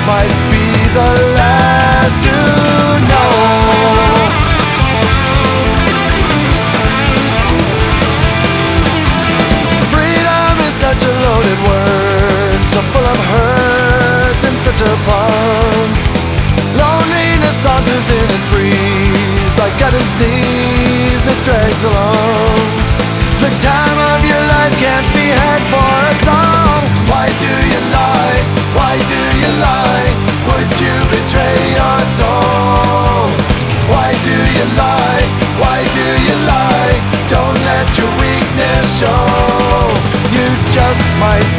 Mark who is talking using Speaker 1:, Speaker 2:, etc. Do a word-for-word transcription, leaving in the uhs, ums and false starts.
Speaker 1: might be the last to know. Freedom is such a loaded word, so full of hurt and such a pun. Loneliness saunters in its breeze, like a disease it drags along. The time of your life can't be had for a song. Why do you lie? Why do you lie? Would you betray your soul? Why do you lie? Why do you lie? Don't let your weakness show. You just might